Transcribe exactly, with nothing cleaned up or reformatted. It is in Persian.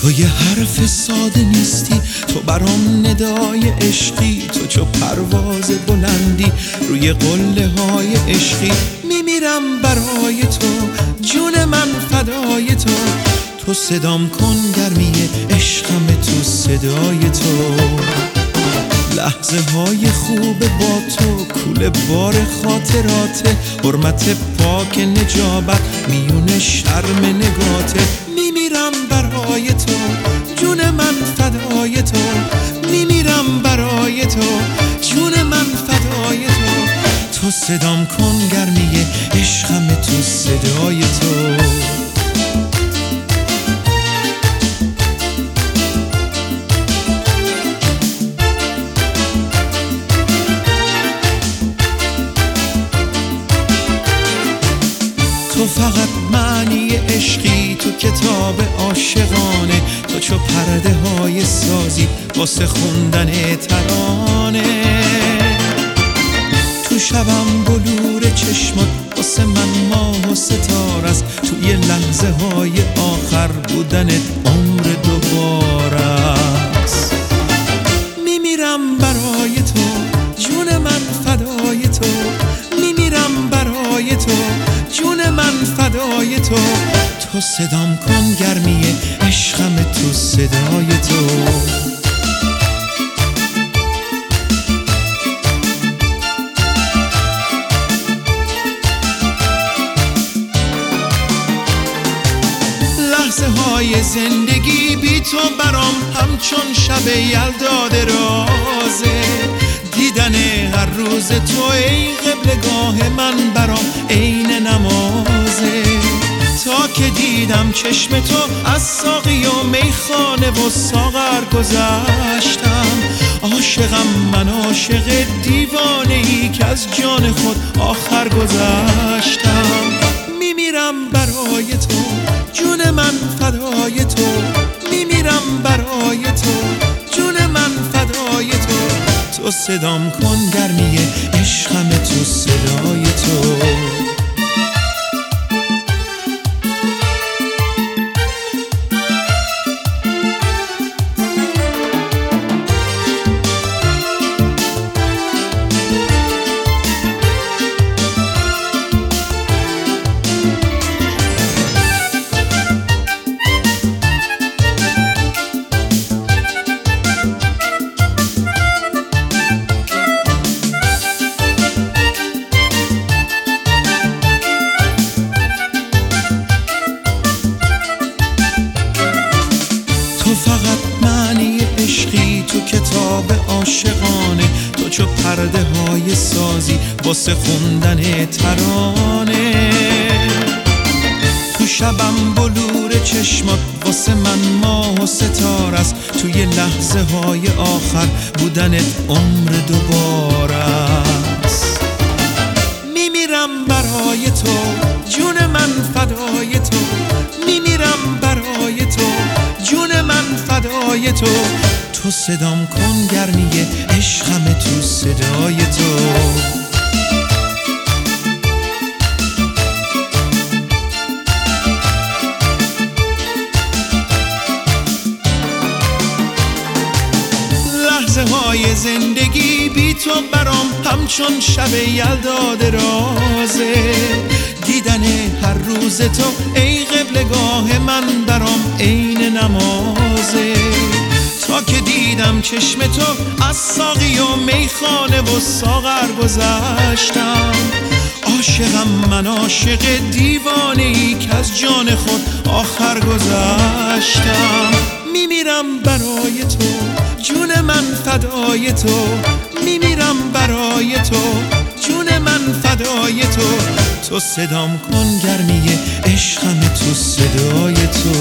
تو یه حرف ساده نیستی، تو برام ندای عشقی، تو چو پرواز بلندی روی قله های عشقی. میمیرم برای تو، جون من فدای تو، تو صدام کن گرمی عشقم تو صدای تو. لحظه های خوب با تو کوله بار خاطراته، حرمت پاک نجابت میون شرم نگاته. میمیرم برای تو، جون من فدای تو، میمیرم برای تو، جون من فدای تو، تو صدام کن گرمی عشقم تو صدای تو. تو فقط معنی عشقی، تو کتاب عاشقانه، تو چو پرده های سازی واسه خوندن ترانه. تو شبم بلور چشمات واسه من ماه و ستاره است، توی لحظه های آخر بودنت عمر دوباره است. میمیرم برای تو، جون من فدای تو، میمیرم برای تو، جون من فدای تو، تو صدام کن گرمی عشقم تو صدای تو. لحظه های زندگی بی تو برام همچون شب یلدا درازه، دیدن هر روز تو ای قبلگاه من برام عین نمازه. تا که دیدم چشم تو از ساقی و میخانه و ساغر گذشتم، عاشقم من عاشق دیوانه ای که از جان خود آخر گذشتم. میمیرم برای تو، جون من فدای تو، میمیرم برای تو، جون من فدای تو، تو صدام کن گرمی عشقم تو صدای تو. تو فقط معنی عشقی، تو کتاب عاشقانه، تو چو پرده های سازی واسه خوندن ترانه. تو شبم بلور چشمات واسه من ماه و ستاره است، توی لحظه های آخر بودنت عمر دوباره است. میمیرم برای تو، جون من فدای تو، میمیرم برای تو، جون من فدای تو، تو صدام کن گرمی عشقم تو صدای تو. لحظه های زندگی بی تو برام همچون شب یلدا درازه، دیدن هر روز تو ای قبلگاه من برام عین نمازه. تا که دیدم چشم تو از ساقی و میخانه و ساغر گذشتم، عاشقم من عاشق دیوانه ای که از جان خود آخر گذشتم. میمیرم برای تو، جون من فدای تو، میمیرم برای تو، جون من فدای تو، تو صدام کن گرمی عشقم تو صدای تو.